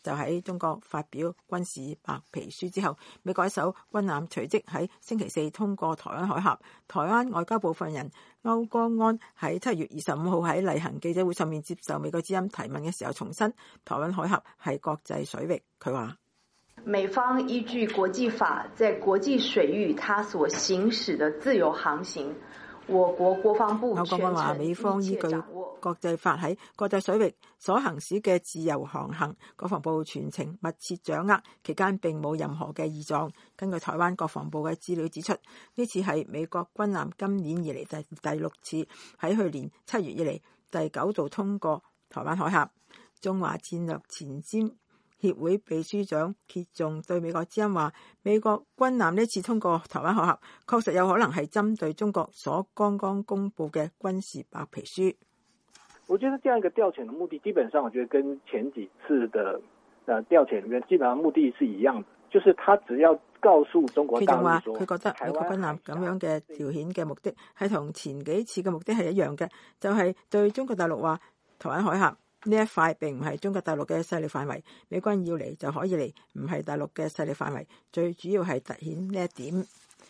就喺中國發表軍事白皮書之後，美國一艘軍艦隨即喺星期四通過台灣海峽。台灣外交部發言人歐江安喺7月25號喺例行記者會上面接受美國之音提問嘅時候重申，台灣海峽係國際水域。佢話： 美方依據國際法，在國際水域它所行使的自由航行，我國國防部歐江安話，美方依據國際法喺國際水域所行使嘅自由航行，國防部全程密切掌握，期間並冇任何嘅異狀。根據台灣國防部嘅資料指出，呢次係美國軍艦今年以嚟第6次，喺去年7月以嚟第9度通過台灣海峽。中華戰略前瞻協會秘書長歇仲對美國之音話：美國軍艦呢次通過台灣海峽，確實有可能係針對中國所剛剛公布嘅軍事白皮書。 我覺得這樣一個調遣的目的，基本上我覺得跟前幾次的調遣裏面基本上目的是一樣的，就是他只要告訴中國大陸說， 佢覺得美國軍艦咁樣嘅調遣嘅目的係同前幾次嘅目的係一樣嘅，就係對中國大陸話台灣海峽呢一塊並唔係中國大陸嘅勢力範圍，美軍要嚟就可以嚟，唔係大陸嘅勢力範圍，最主要係凸顯呢一點。